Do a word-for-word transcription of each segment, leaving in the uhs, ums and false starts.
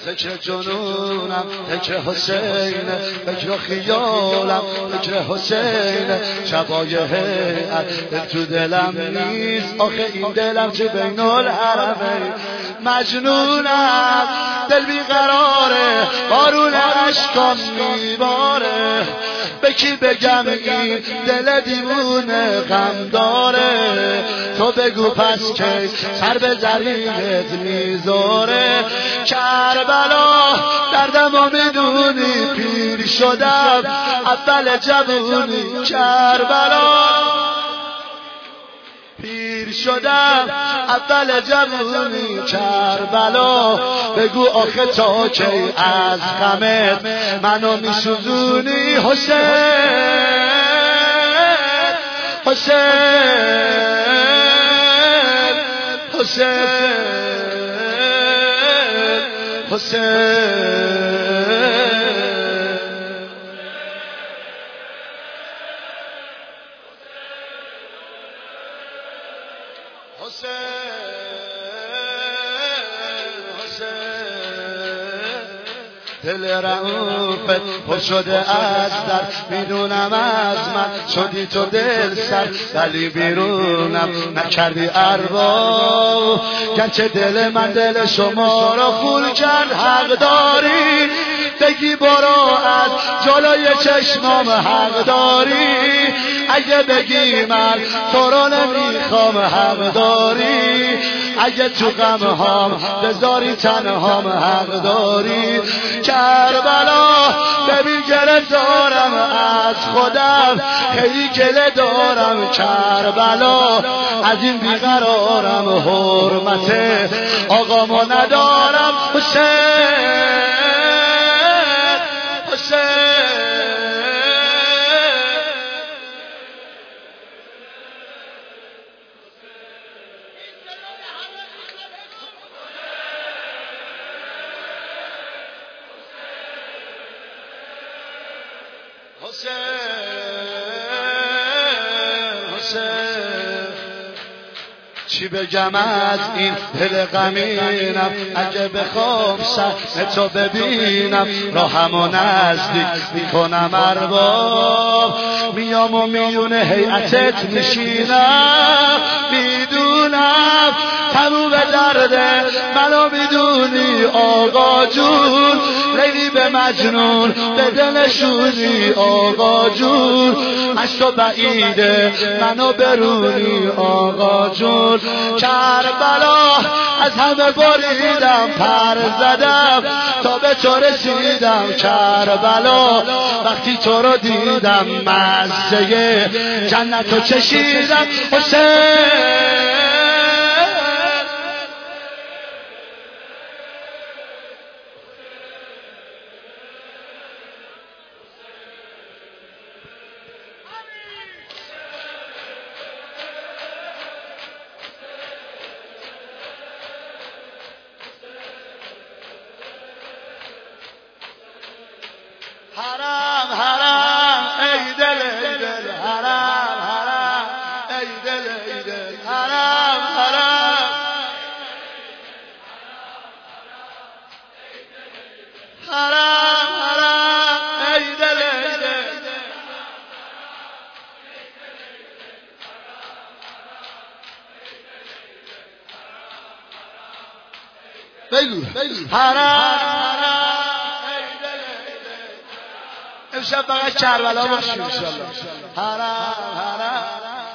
فکر جنونم فکر حسین، فکر خیالم فکر حسین، شبای هیئت تو دلم نیست، آخه این دلم چه بین الحرمین. مجنونم دل بیقراره، بارون اشکام میباره، به کی بگم این دل دیوونه غم داره؟ تو بگو پس که سر به زمینت میذاره. کربلا دردمو میدونی، پیر شدم اول جوونی. کربلا پیر شدم اول جوونی. کربلا بگو آخه تا کی از غمت منو میسوزونی؟ حسین حسین حسین حسین دل رعوفت پر شده از در، میدونم از من شدی تو دل سر، ولی بیرونم نکردی ارباب. گرچه دل من دل شما را خون کرد، حق داری بگی برو از جلوی چشمام، حق داری اگه بگی من تو رو نمیخوام، حق داری اگه تو غم هام بذاری تنهام، حق داری. کربلا ببین گله دارم از خودم، خیلی گله دارم. کربلا از این بیقرارم، حرمت آقامو ندارم. حسین حسین چی بگم از این دل غمینم؟ اگه بخوام صحنه تو ببینم، راهمو نزدیک میکنم ارباب. میام و میونه هیئتت میشینم، میدونم تموم درده منو میدونی آقا جون. لیلی به مجنون به دلشونی آقا جون، از تو بعیده منو برونی آقا جون. کربلا از همه بریدم، پر زدم تا به تو رسیدم. کربلا وقتی تو رو دیدم، مزه جنت رو چشیدم. حسین حرام حرام ای دل ای دل، حرام حرام ای دل ای دل، حرام حرام حرام حرام ای دل ای دل. بگو بگو حرام امشب فقط کربلا باشیم انشالله. حرام حرام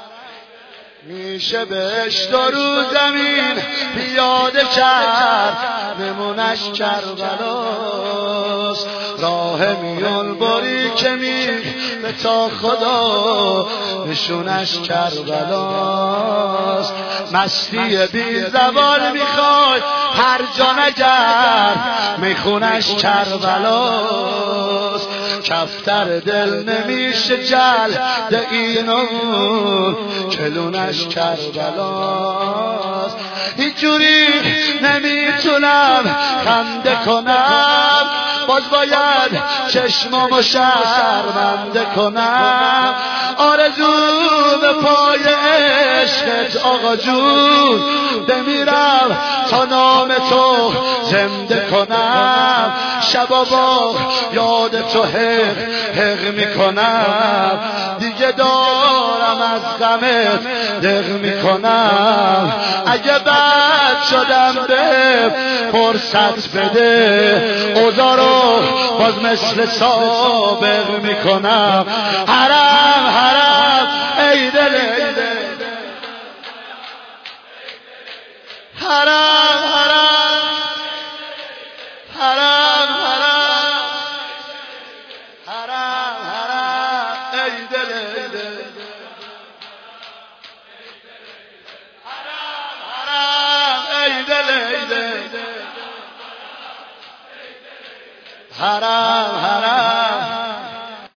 میشه بهش دو زمین پیاده کرد، نمونش کربلاست. راه میون باری که میره تا خدا، نشونش کربلاست. مستی بی زبان میخوای هر جا نگر، میخونش کربلاست. کفتر دل نمیشه جلد اینو، کلونش کربلاست. هیچ جوری نمیتونم خنده کنم، باز باید چشمامو شرمنده کنم. آرزو به پای عشقت آقا جون بمیرم تا نام تو زنده کنم. شبا با یاد تو حق حق میکنم، دیگه دارم از غمت دق میکنم. اگه بد شدم به فرصت بده، اوضاع رو باز مثل سابق میکنم. حرم حرم ای دل ای دل، حرم حرم حرم حرم حرم حرم ای دل ای دل، حرم حرم ای دل ای دل، حرم حرم